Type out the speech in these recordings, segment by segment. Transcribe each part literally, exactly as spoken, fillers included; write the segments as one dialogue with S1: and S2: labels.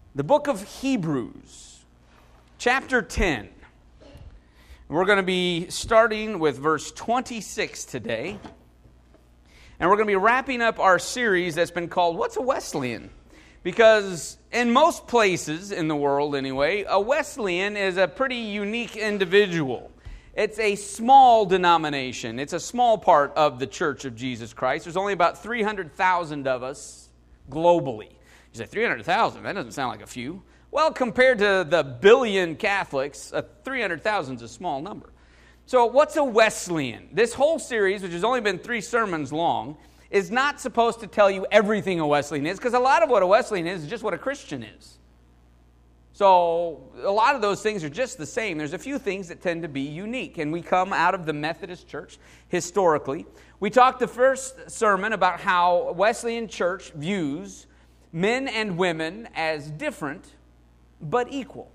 S1: the book of Hebrews, chapter ten. We're going to be starting with verse twenty-six today. And we're going to be wrapping up our series that's been called, What's a Wesleyan? Because in most places in the world anyway, a Wesleyan is a pretty unique individual. It's a small denomination. It's a small part of the Church of Jesus Christ. There's only about three hundred thousand of us globally. You say, three hundred thousand? That doesn't sound like a few. Well, compared to the billion Catholics, uh, three hundred thousand is a small number. So what's a Wesleyan? This whole series, which has only been three sermons long, is not supposed to tell you everything a Wesleyan is, because a lot of what a Wesleyan is is just what a Christian is. So a lot of those things are just the same. There's a few things that tend to be unique, and we come out of the Methodist Church historically. We talked the first sermon about how Wesleyan Church views men and women as different but equal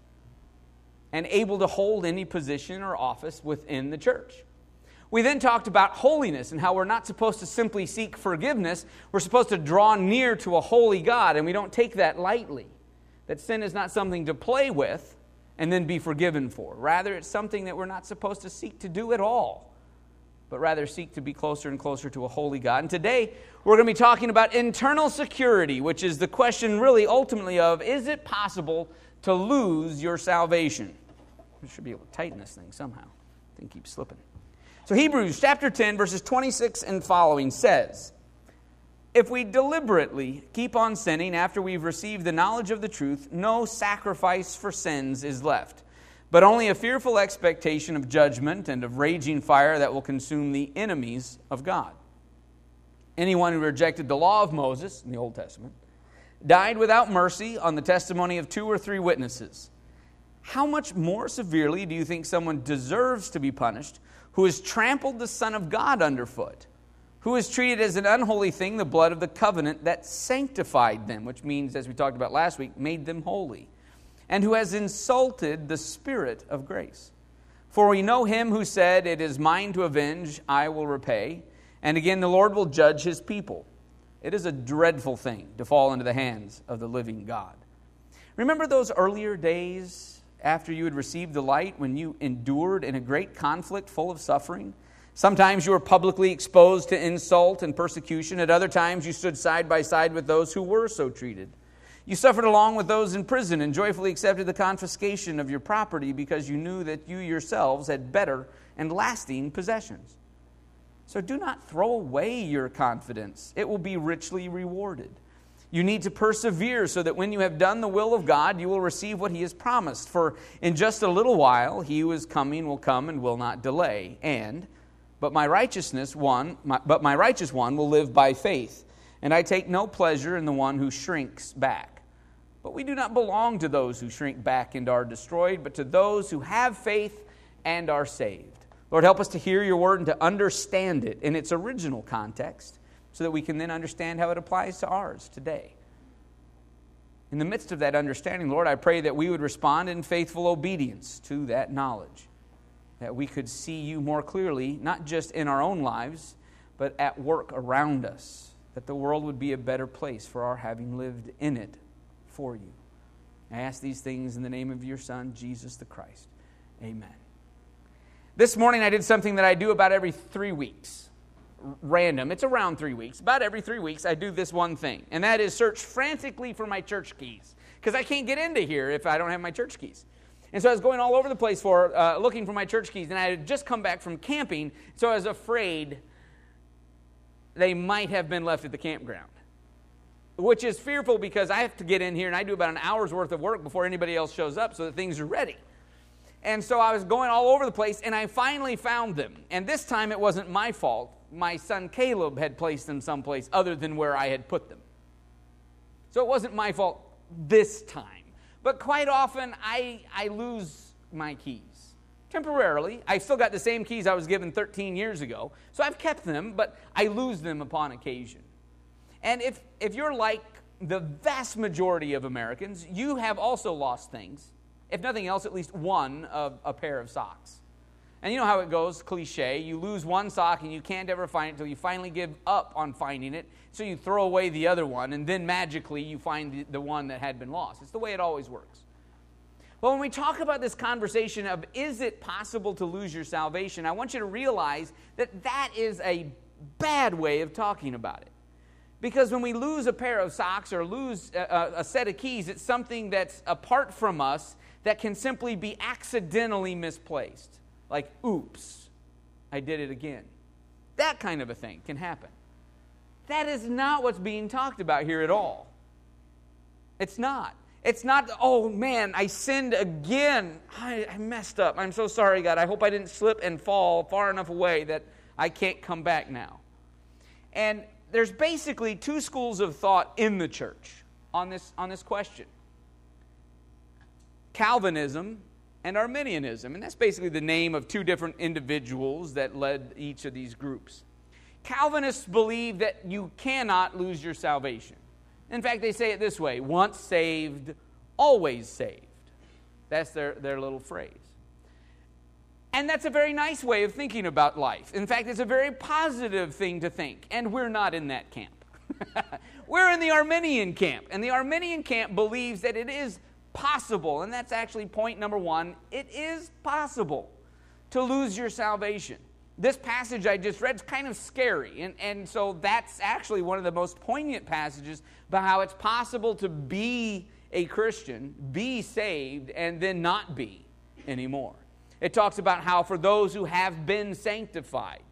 S1: and able to hold any position or office within the church. We then talked about holiness and how we're not supposed to simply seek forgiveness. We're supposed to draw near to a holy God, and we don't take that lightly. That sin is not something to play with and then be forgiven for. Rather, it's something that we're not supposed to seek to do at all, but rather seek to be closer and closer to a holy God. And today, we're going to be talking about internal security, which is the question really ultimately of, is it possible to lose your salvation? We should be able to tighten this thing somehow. The thing keeps slipping. So Hebrews chapter ten, verses twenty-six and following says, if we deliberately keep on sinning after we've received the knowledge of the truth, no sacrifice for sins is left, but only a fearful expectation of judgment and of raging fire that will consume the enemies of God. Anyone who rejected the law of Moses in the Old Testament died without mercy on the testimony of two or three witnesses. How much more severely do you think someone deserves to be punished who has trampled the Son of God underfoot, who has treated as an unholy thing the blood of the covenant that sanctified them, which means, as we talked about last week, made them holy, and who has insulted the Spirit of grace? For we know him who said, it is mine to avenge, I will repay. And again, the Lord will judge his people. It is a dreadful thing to fall into the hands of the living God. Remember those earlier days after you had received the light when you endured in a great conflict full of suffering? Sometimes you were publicly exposed to insult and persecution. At other times you stood side by side with those who were so treated. You suffered along with those in prison and joyfully accepted the confiscation of your property because you knew that you yourselves had better and lasting possessions. So do not throw away your confidence. It will be richly rewarded. You need to persevere so that when you have done the will of God, you will receive what he has promised. For in just a little while, he who is coming will come and will not delay. And, but my righteousness one, my, but my righteous one will live by faith. And I take no pleasure in the one who shrinks back. But we do not belong to those who shrink back and are destroyed, but to those who have faith and are saved. Lord, help us to hear your word and to understand it in its original context so that we can then understand how it applies to ours today. In the midst of that understanding, Lord, I pray that we would respond in faithful obedience to that knowledge, that we could see you more clearly, not just in our own lives, but at work around us, that the world would be a better place for our having lived in it for you. I ask these things in the name of your Son, Jesus the Christ. Amen. This morning I did something that I do about every three weeks. Random. It's around three weeks. About every three weeks I do this one thing. And that is search frantically for my church keys. Because I can't get into here if I don't have my church keys. And so I was going all over the place for uh, looking for my church keys. And I had just come back from camping. So I was afraid they might have been left at the campground. Which is fearful because I have to get in here and I do about an hour's worth of work before anybody else shows up so that things are ready. And so I was going all over the place, and I finally found them. And this time it wasn't my fault. My son Caleb had placed them someplace other than where I had put them. So it wasn't my fault this time. But quite often, I, I lose my keys. Temporarily. I've still got the same keys I was given thirteen years ago. So I've kept them, but I lose them upon occasion. And if, if you're like the vast majority of Americans, you have also lost things. If nothing else, at least one of a pair of socks. And you know how it goes, cliche. You lose one sock and you can't ever find it until you finally give up on finding it. So you throw away the other one, and then magically you find the, the one that had been lost. It's the way it always works. But when we talk about this conversation of is it possible to lose your salvation, I want you to realize that that is a bad way of talking about it. Because when we lose a pair of socks or lose a, a set of keys, it's something that's apart from us that can simply be accidentally misplaced. Like, oops, I did it again. That kind of a thing can happen. That is not what's being talked about here at all. It's not. It's not, oh man, I sinned again. I, I messed up. I'm so sorry, God. I hope I didn't slip and fall far enough away that I can't come back now. And there's basically two schools of thought in the church on this, on this question. Calvinism and Arminianism. And that's basically the name of two different individuals that led each of these groups. Calvinists believe that you cannot lose your salvation. In fact, they say it this way: once saved, always saved. That's their, their little phrase. And that's a very nice way of thinking about life. In fact, it's a very positive thing to think. And we're not in that camp. We're in the Arminian camp. And the Arminian camp believes that it is possible, and that's actually point number one, it is possible to lose your salvation. This passage I just read is kind of scary, and, and so that's actually one of the most poignant passages about how it's possible to be a Christian, be saved, and then not be anymore. It talks about how for those who have been sanctified.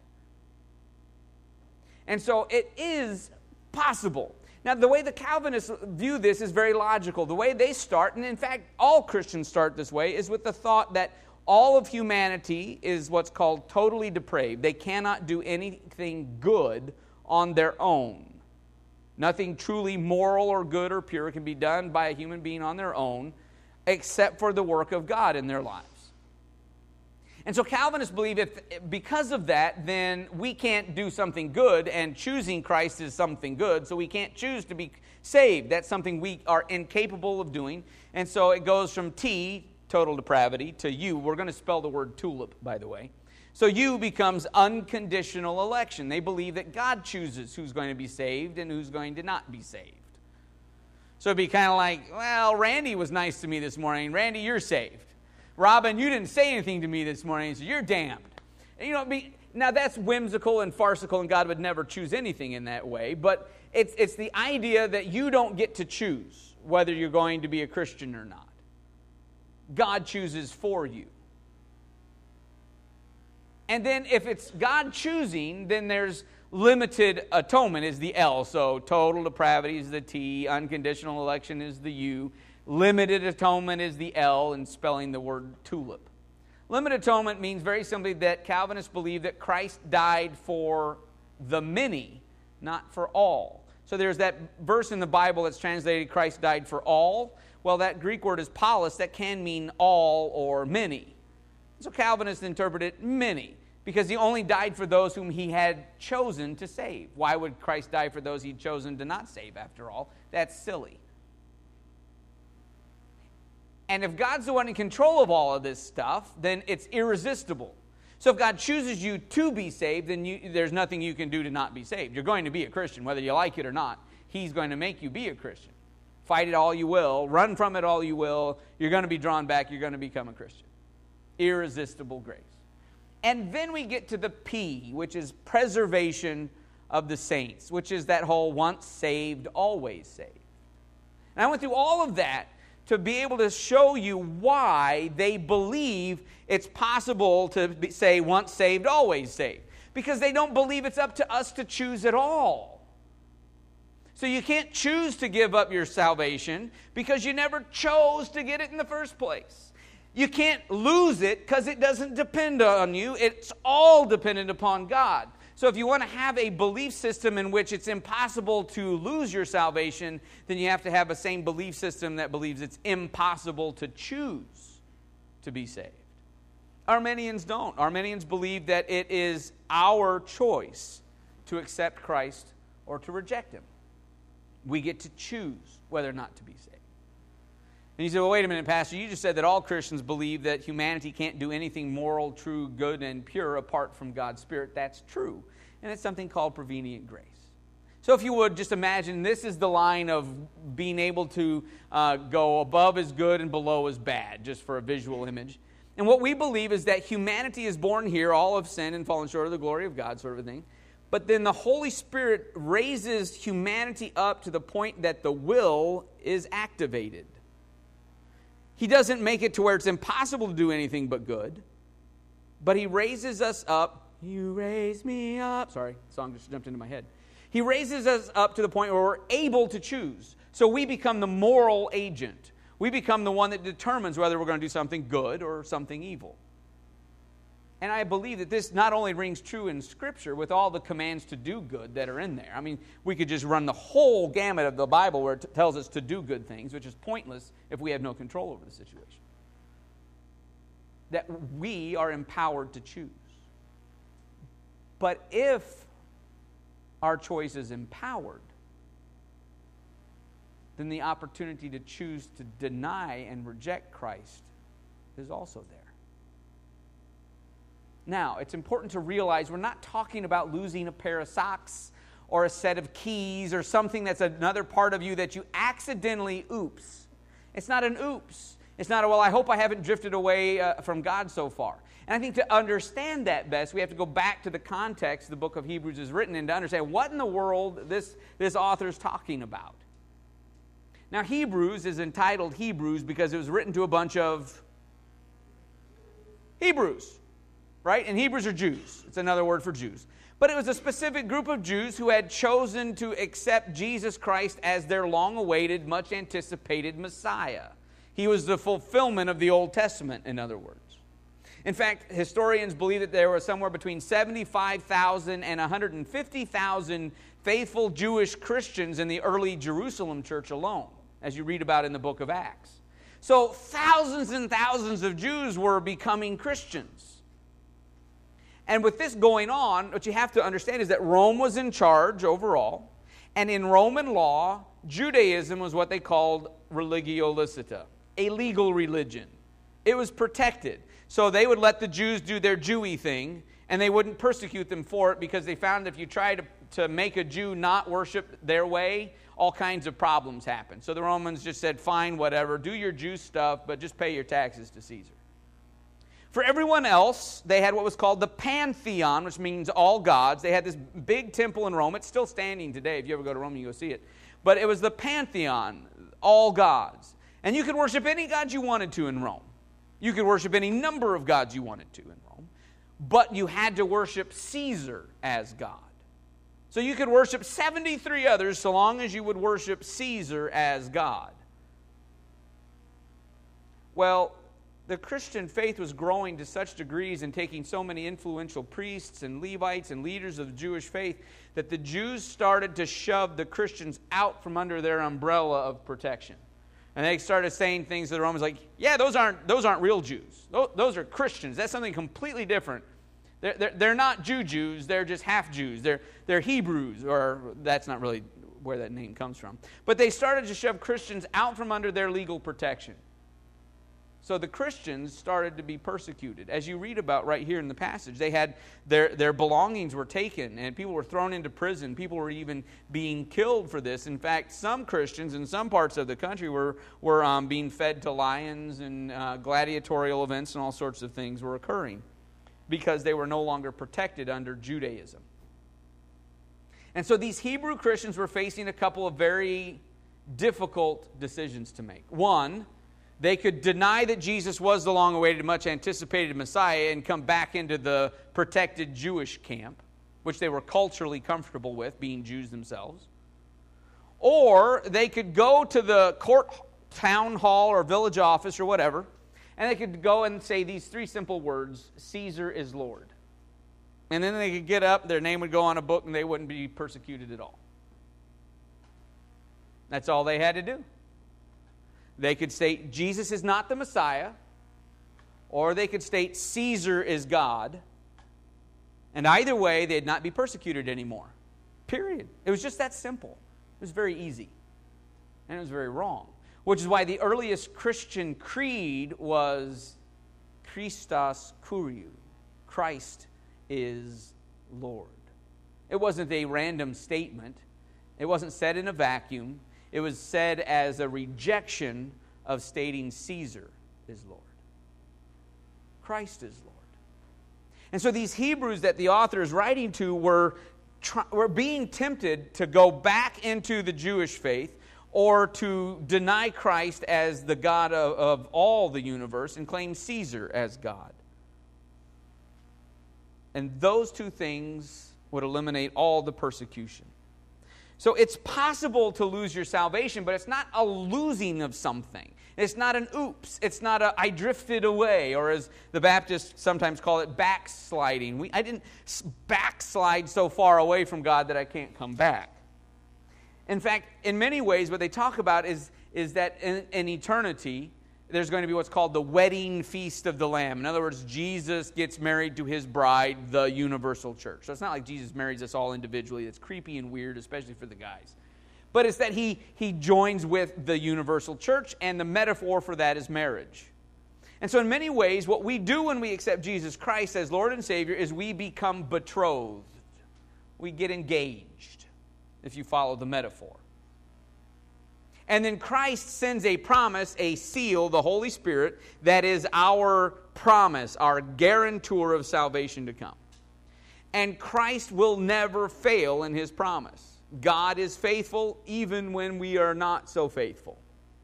S1: And so it is possible. Now, the way the Calvinists view this is very logical. The way they start, and in fact, all Christians start this way, is with the thought that all of humanity is what's called totally depraved. They cannot do anything good on their own. Nothing truly moral or good or pure can be done by a human being on their own, except for the work of God in their lives. And so Calvinists believe if because of that, then we can't do something good, and choosing Christ is something good, so we can't choose to be saved. That's something we are incapable of doing. And so it goes from T, total depravity, to U. We're going to spell the word tulip, by the way. So U becomes unconditional election. They believe that God chooses who's going to be saved and who's going to not be saved. So it'd be kind of like, well, Randy was nice to me this morning. Randy, you're saved. Robin, you didn't say anything to me this morning, so you're damned. And you know, be, now that's whimsical and farcical, and God would never choose anything in that way, but it's, it's the idea that you don't get to choose whether you're going to be a Christian or not. God chooses for you. And then if it's God choosing, then there's limited atonement is the L. So total depravity is the T, unconditional election is the U. Limited atonement is the L in spelling the word tulip. Limited atonement means very simply that Calvinists believe that Christ died for the many, not for all. So there's that verse in the Bible that's translated, Christ died for all. Well, that Greek word is polis, that can mean all or many. So Calvinists interpret it many, because he only died for those whom he had chosen to save. Why would Christ die for those he'd chosen to not save, after all? That's silly. And if God's the one in control of all of this stuff, then it's irresistible. So if God chooses you to be saved, then you, there's nothing you can do to not be saved. You're going to be a Christian, whether you like it or not. He's going to make you be a Christian. Fight it all you will. Run from it all you will. You're going to be drawn back. You're going to become a Christian. Irresistible grace. And then we get to the P, which is preservation of the saints, which is that whole once saved, always saved. And I went through all of that to be able to show you why they believe it's possible to be, say once saved, always saved. Because they don't believe it's up to us to choose at all. So you can't choose to give up your salvation because you never chose to get it in the first place. You can't lose it because it doesn't depend on you. It's all dependent upon God. So if you want to have a belief system in which it's impossible to lose your salvation, then you have to have a same belief system that believes it's impossible to choose to be saved. Arminians don't. Arminians believe that it is our choice to accept Christ or to reject him. We get to choose whether or not to be saved. And you say, well, wait a minute, Pastor, you just said that all Christians believe that humanity can't do anything moral, true, good, and pure apart from God's Spirit. That's true. And it's something called prevenient grace. So if you would, just imagine this is the line of being able to uh, go above is good and below is bad, just for a visual image. And what we believe is that humanity is born here, all of sin and fallen short of the glory of God, sort of a thing. But then the Holy Spirit raises humanity up to the point that the will is activated. He doesn't make it to where it's impossible to do anything but good, but He raises us up. You raise me up. Sorry, the song just jumped into my head. He raises us up to the point where we're able to choose. So we become the moral agent. We become the one that determines whether we're going to do something good or something evil. And I believe that this not only rings true in Scripture with all the commands to do good that are in there. I mean, we could just run the whole gamut of the Bible where it t- tells us to do good things, which is pointless if we have no control over the situation. That we are empowered to choose. But if our choice is empowered, then the opportunity to choose to deny and reject Christ is also there. Now, it's important to realize we're not talking about losing a pair of socks or a set of keys or something that's another part of you that you accidentally oops. It's not an oops. It's not a, well, I hope I haven't drifted away uh, from God so far. And I think to understand that best, we have to go back to the context the book of Hebrews is written in to understand what in the world this, this author is talking about. Now, Hebrews is entitled Hebrews because it was written to a bunch of Hebrews, right? And Hebrews are Jews. It's another word for Jews. But it was a specific group of Jews who had chosen to accept Jesus Christ as their long-awaited, much-anticipated Messiah. He was the fulfillment of the Old Testament, in other words. In fact, historians believe that there were somewhere between seventy-five thousand and one hundred fifty thousand faithful Jewish Christians in the early Jerusalem church alone, as you read about in the book of Acts. So thousands and thousands of Jews were becoming Christians. And with this going on, what you have to understand is that Rome was in charge overall. And in Roman law, Judaism was what they called religio licita, a legal religion. It was protected. So they would let the Jews do their Jewy thing, and they wouldn't persecute them for it because they found if you try to, to make a Jew not worship their way, all kinds of problems happen. So the Romans just said, fine, whatever, do your Jew stuff, but just pay your taxes to Caesar. For everyone else, they had what was called the Pantheon, which means all gods. They had this big temple in Rome. It's still standing today. If you ever go to Rome, you go see it. But it was the Pantheon, all gods. And you could worship any god you wanted to in Rome. You could worship any number of gods you wanted to in Rome. But you had to worship Caesar as God. So you could worship seventy-three others so long as you would worship Caesar as God. Well, the Christian faith was growing to such degrees and taking so many influential priests and Levites and leaders of the Jewish faith that the Jews started to shove the Christians out from under their umbrella of protection. And they started saying things to the Romans like, yeah, those aren't those aren't real Jews. Those are Christians. That's something completely different. They're, they're, they're not Jew Jews. They're just half Jews. They're, they're Hebrews, or that's not really where that name comes from. But they started to shove Christians out from under their legal protection. So the Christians started to be persecuted. As you read about right here in the passage, they had their, their belongings were taken, and people were thrown into prison. People were even being killed for this. In fact, some Christians in some parts of the country were, were um, being fed to lions, and uh, gladiatorial events and all sorts of things were occurring because they were no longer protected under Judaism. And so these Hebrew Christians were facing a couple of very difficult decisions to make. One, they could deny that Jesus was the long-awaited, much-anticipated Messiah and come back into the protected Jewish camp, which they were culturally comfortable with, being Jews themselves. Or they could go to the court, town hall, or village office, or whatever, and they could go and say these three simple words, Caesar is Lord. And then they could get up, their name would go on a book, and they wouldn't be persecuted at all. That's all they had to do. They could state Jesus is not the Messiah, or they could state Caesar is God, and either way, they'd not be persecuted anymore. Period. It was just that simple. It was very easy, and it was very wrong. which is why the earliest Christian creed was Christos Kuriou. Christ is Lord. It wasn't a random statement. It wasn't said in a vacuum. It was said as a rejection of stating Caesar is Lord. Christ is Lord. And so these Hebrews that the author is writing to were, try, were being tempted to go back into the Jewish faith or to deny Christ as the God of, of all the universe and claim Caesar as God. And those two things would eliminate all the persecution. So it's possible to lose your salvation, but it's not a losing of something. It's not an oops. It's not a I drifted away, or as the Baptists sometimes call it, backsliding. We, I didn't backslide so far away from God that I can't come back. In fact, in many ways, what they talk about is, is that in, in eternity, there's going to be what's called the wedding feast of the Lamb. In other words, Jesus gets married to his bride, the universal church. So it's not like Jesus marries us all individually. It's creepy and weird, especially for the guys. But it's that he, he joins with the universal church, and the metaphor for that is marriage. And so in many ways, what we do when we accept Jesus Christ as Lord and Savior is we become betrothed. We get engaged, if you follow the metaphor. And then Christ sends a promise, a seal, the Holy Spirit, that is our promise, our guarantor of salvation to come. And Christ will never fail in his promise. God is faithful even when we are not so faithful.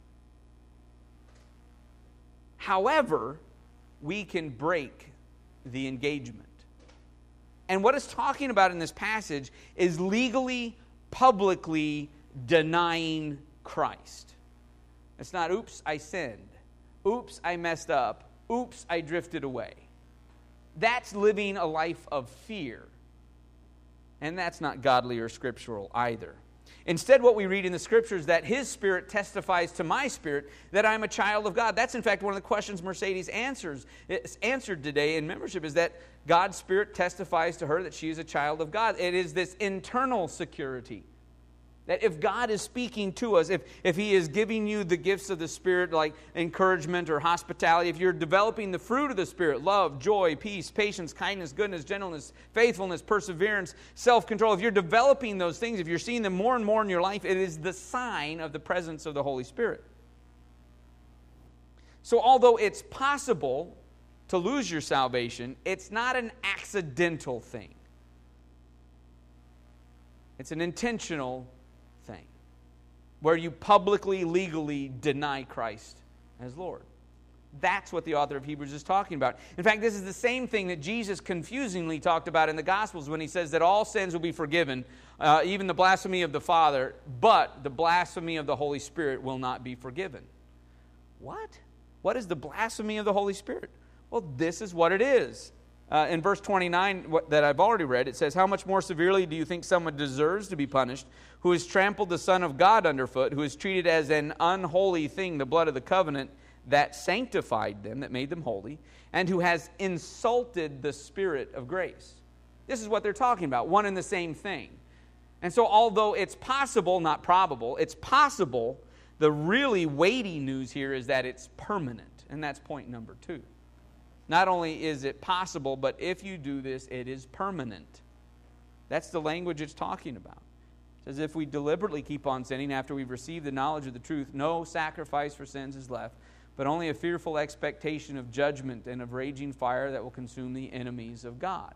S1: However, we can break the engagement. And what it's talking about in this passage is legally, publicly denying Christ. It's not, oops, I sinned. Oops, I messed up. Oops, I drifted away. That's living a life of fear. And that's not godly or scriptural either. Instead, what we read in the Scriptures is that His Spirit testifies to my spirit that I'm a child of God. That's, in fact, one of the questions Mercedes answers answered today in membership, is that God's Spirit testifies to her that she is a child of God. It is this internal security. That if God is speaking to us, if, if He is giving you the gifts of the Spirit, like encouragement or hospitality, if you're developing the fruit of the Spirit, love, joy, peace, patience, kindness, goodness, gentleness, faithfulness, perseverance, self-control, if you're developing those things, if you're seeing them more and more in your life, it is the sign of the presence of the Holy Spirit. So although it's possible to lose your salvation, it's not an accidental thing. It's an intentional thing, where you publicly, legally deny Christ as Lord. That's what the author of Hebrews is talking about. In fact, this is the same thing that Jesus confusingly talked about in the Gospels when He says that all sins will be forgiven, uh, even the blasphemy of the Father, but the blasphemy of the Holy Spirit will not be forgiven. What? What is the blasphemy of the Holy Spirit? Well, this is what it is. Uh, in verse twenty-nine what, that I've already read, it says, "How much more severely do you think someone deserves to be punished who has trampled the Son of God underfoot, who has treated as an unholy thing the blood of the covenant that sanctified them, that made them holy, and who has insulted the Spirit of grace?" This is what they're talking about, one and the same thing. And so although it's possible, not probable, it's possible, the really weighty news here is that it's permanent. And that's point number two. Not only is it possible, but if you do this, it is permanent. That's the language it's talking about. It says if we deliberately keep on sinning after we've received the knowledge of the truth, no sacrifice for sins is left, but only a fearful expectation of judgment and of raging fire that will consume the enemies of God.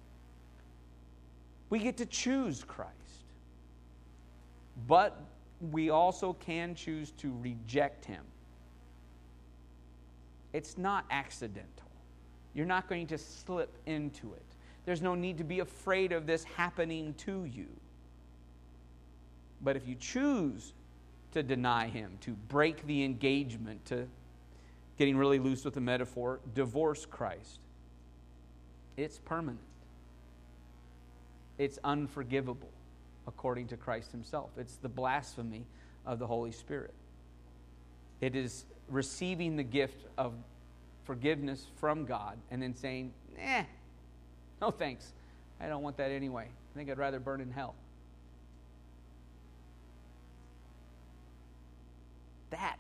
S1: We get to choose Christ. But we also can choose to reject Him. It's not accidental. You're not going to slip into it. There's no need to be afraid of this happening to you. But if you choose to deny Him, to break the engagement, to, getting really loose with the metaphor, divorce Christ, it's permanent. It's unforgivable, according to Christ Himself. It's the blasphemy of the Holy Spirit. It is receiving the gift of forgiveness from God and then saying, eh, no thanks. I don't want that anyway. I think I'd rather burn in hell. That's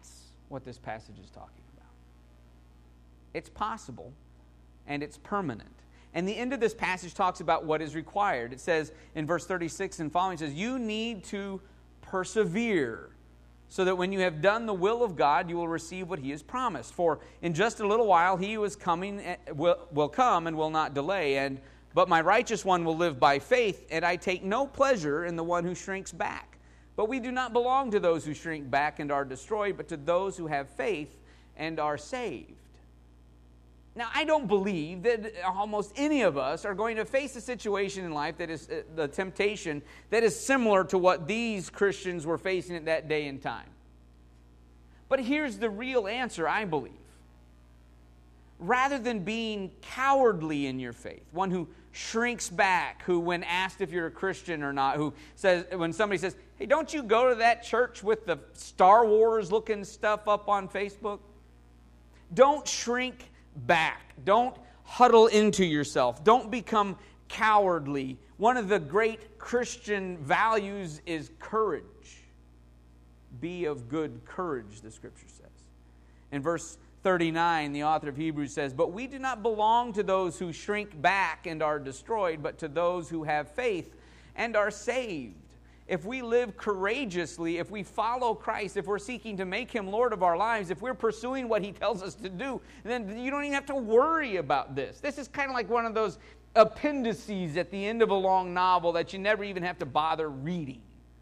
S1: what this passage is talking about. It's possible, and it's permanent. And the end of this passage talks about what is required. It says in verse thirty-six and following, it says, you need to persevere, so that when you have done the will of God, you will receive what He has promised. For in just a little while He who is coming will, will come and will not delay. And but my righteous one will live by faith, and I take no pleasure in the one who shrinks back. But we do not belong to those who shrink back and are destroyed, but to those who have faith and are saved. Now, I don't believe that almost any of us are going to face a situation in life that is uh, the temptation that is similar to what these Christians were facing at that day and time. But here's the real answer, I believe. Rather than being cowardly in your faith, one who shrinks back, who when asked if you're a Christian or not, who says, when somebody says, hey, don't you go to that church with the Star Wars looking stuff up on Facebook? Don't shrink back. Don't huddle into yourself. Don't become cowardly. One of the great Christian values is courage. Be of good courage, the Scripture says. In verse thirty-nine, the author of Hebrews says, but we do not belong to those who shrink back and are destroyed, but to those who have faith and are saved. If we live courageously, if we follow Christ, if we're seeking to make Him Lord of our lives, if we're pursuing what He tells us to do, then you don't even have to worry about this. This is kind of like one of those appendices at the end of a long novel that you never even have to bother reading.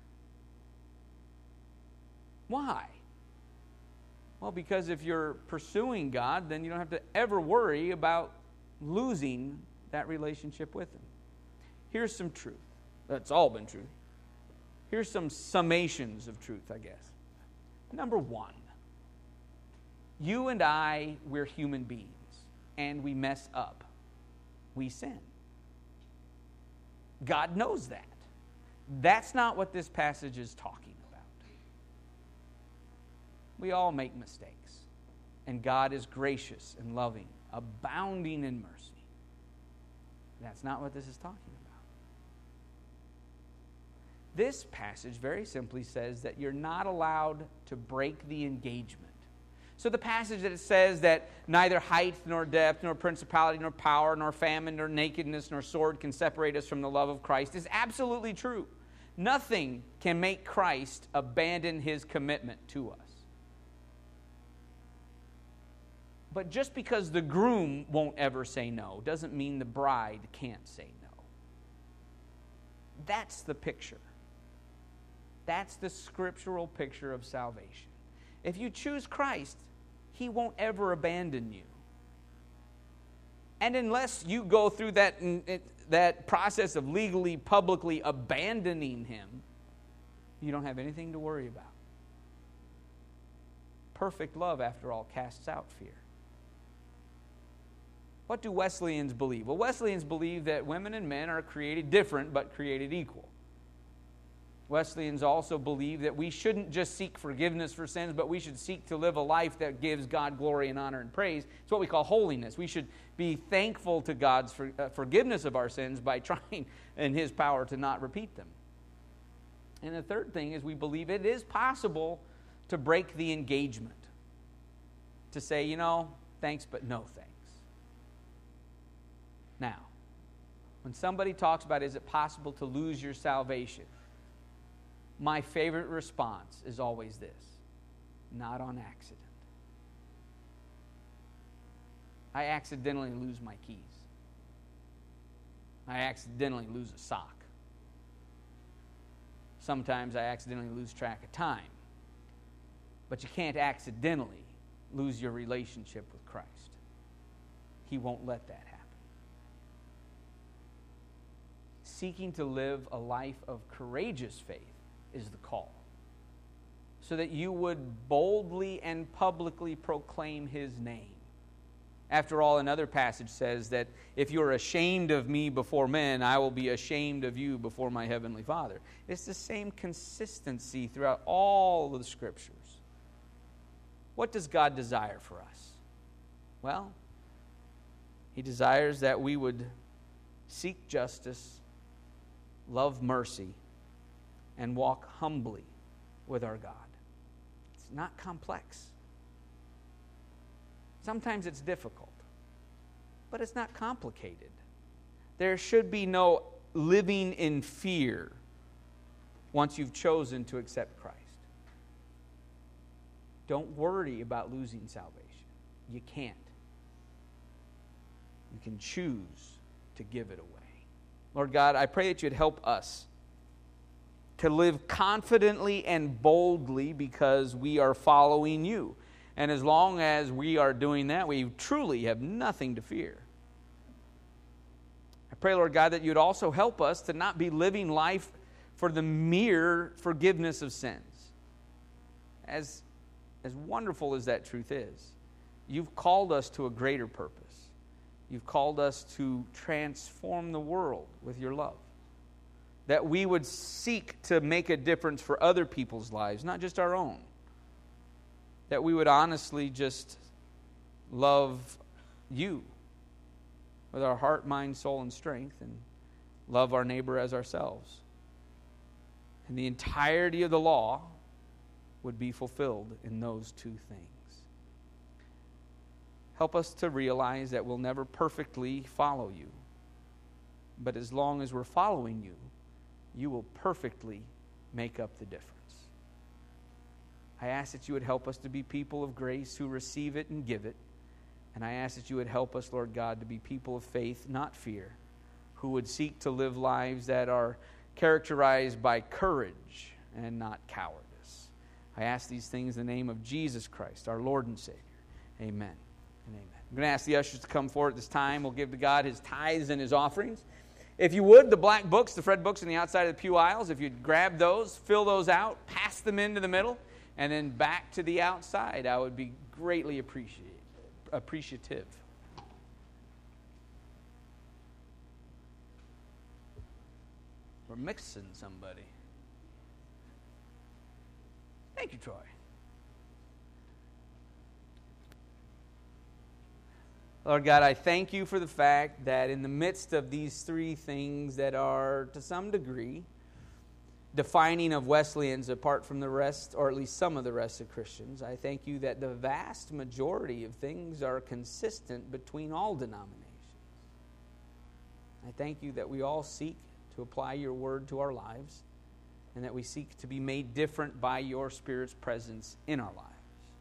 S1: Why? Well, because if you're pursuing God, then you don't have to ever worry about losing that relationship with Him. Here's some truth. That's all been true. Here's some summations of truth, I guess. Number one, you and I, we're human beings, and we mess up. We sin. God knows that. That's not what this passage is talking about. We all make mistakes, and God is gracious and loving, abounding in mercy. That's not what this is talking about. This passage very simply says that you're not allowed to break the engagement. So the passage that it says that neither height nor depth nor principality nor power nor famine nor nakedness nor sword can separate us from the love of Christ is absolutely true. Nothing can make Christ abandon His commitment to us. But just because the groom won't ever say no doesn't mean the bride can't say no. That's the picture. That's the scriptural picture of salvation. If you choose Christ, He won't ever abandon you. And unless you go through that, that process of legally, publicly abandoning Him, you don't have anything to worry about. Perfect love, after all, casts out fear. What do Wesleyans believe? Well, Wesleyans believe that women and men are created different, but created equal. Wesleyans also believe that we shouldn't just seek forgiveness for sins, but we should seek to live a life that gives God glory and honor and praise. It's what we call holiness. We should be thankful to God's for, uh, forgiveness of our sins by trying in His power to not repeat them. And the third thing is we believe it is possible to break the engagement. To say, you know, thanks, but no thanks. Now, when somebody talks about is it possible to lose your salvation, my favorite response is always this: not on accident. I accidentally lose my keys. I accidentally lose a sock. Sometimes I accidentally lose track of time. But you can't accidentally lose your relationship with Christ. He won't let that happen. Seeking to live a life of courageous faith is the call, so that you would boldly and publicly proclaim His name. After all, another passage says that if you are ashamed of me before men, I will be ashamed of you before my heavenly Father. It's the same consistency throughout all of the Scriptures. What does God desire for us? Well, He desires that we would seek justice, love mercy, and walk humbly with our God. It's not complex. Sometimes it's difficult, but it's not complicated. There should be no living in fear once you've chosen to accept Christ. Don't worry about losing salvation. You can't. You can choose to give it away. Lord God, I pray that you'd help us to live confidently and boldly because we are following you. And as long as we are doing that, we truly have nothing to fear. I pray, Lord God, that you'd also help us to not be living life for the mere forgiveness of sins. As, as wonderful as that truth is, you've called us to a greater purpose. You've called us to transform the world with your love. That we would seek to make a difference for other people's lives, not just our own. That we would honestly just love you with our heart, mind, soul, and strength, and love our neighbor as ourselves. And the entirety of the law would be fulfilled in those two things. Help us to realize that we'll never perfectly follow you. But as long as we're following you, you will perfectly make up the difference. I ask that you would help us to be people of grace who receive it and give it. And I ask that you would help us, Lord God, to be people of faith, not fear, who would seek to live lives that are characterized by courage and not cowardice. I ask these things in the name of Jesus Christ, our Lord and Savior. Amen and amen. I'm going to ask the ushers to come forward at this time. We'll give to God his tithes and his offerings. If you would, the black books, the Fred books on the outside of the pew aisles, if you'd grab those, fill those out, pass them into the middle, and then back to the outside, I would be greatly appreciate, appreciative. We're mixing somebody. Thank you, Troy. Lord God, I thank you for the fact that in the midst of these three things that are, to some degree, defining of Wesleyans apart from the rest, or at least some of the rest of Christians, I thank you that the vast majority of things are consistent between all denominations. I thank you that we all seek to apply your word to our lives, and that we seek to be made different by your Spirit's presence in our lives.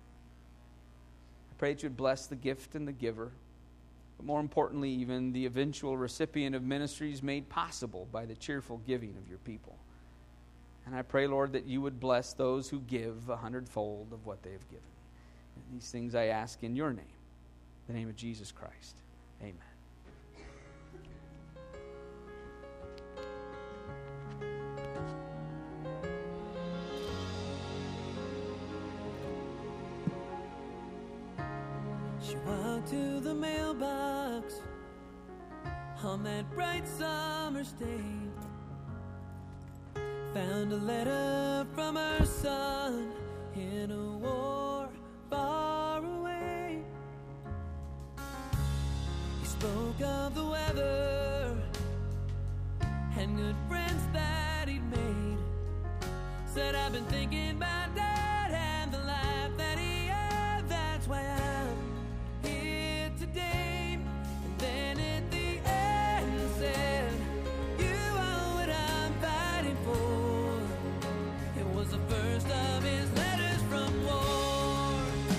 S1: I pray that you would bless the gift and the giver, but more importantly, even the eventual recipient of ministries made possible by the cheerful giving of your people. And I pray, Lord, that you would bless those who give a hundredfold of what they have given. And these things I ask in your name, in the name of Jesus Christ. Amen.
S2: She walked to the mailbox on that bright summer's day, found a letter from her son in a war far away. He spoke of the weather and good friends that he'd made. Said, I've been thinking about Dad and the life that he had. That's why I'm here today. And then at the end said, you are what I'm fighting for. It was the first of his letters from war.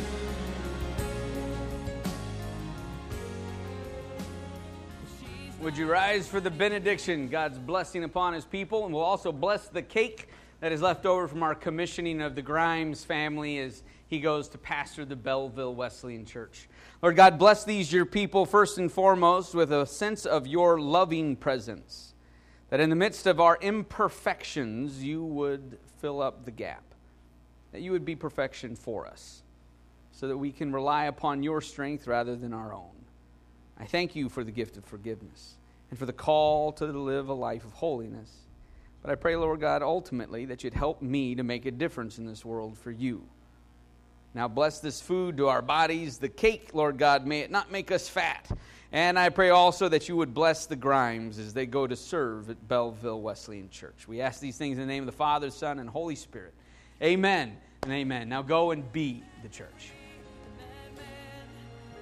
S1: Would you rise for the benediction, God's blessing upon his people, and we'll also bless the cake that is left over from our commissioning of the Grimes family as he goes to pastor the Belleville Wesleyan Church. Lord God, bless these your people first and foremost with a sense of your loving presence, that in the midst of our imperfections you would fill up the gap, that you would be perfection for us, so that we can rely upon your strength rather than our own. I thank you for the gift of forgiveness and for the call to live a life of holiness. But I pray, Lord God, ultimately that you'd help me to make a difference in this world for you. Now bless this food to our bodies, the cake, Lord God, may it not make us fat. And I pray also that you would bless the Grimes as they go to serve at Belleville Wesleyan Church. We ask these things in the name of the Father, Son, and Holy Spirit. Amen and amen. Now go and be the church.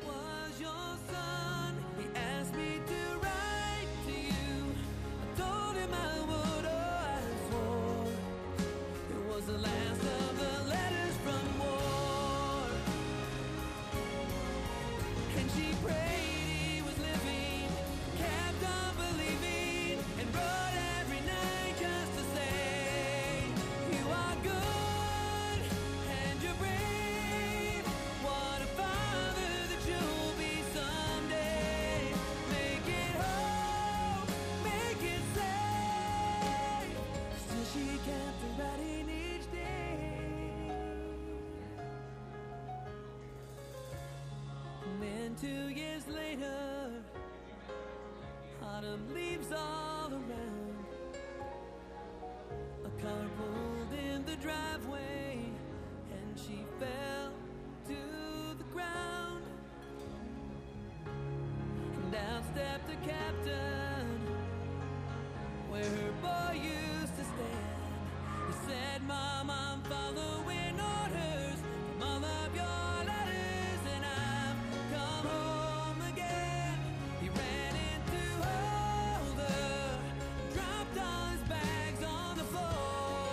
S2: autumn leaves all around. A carpool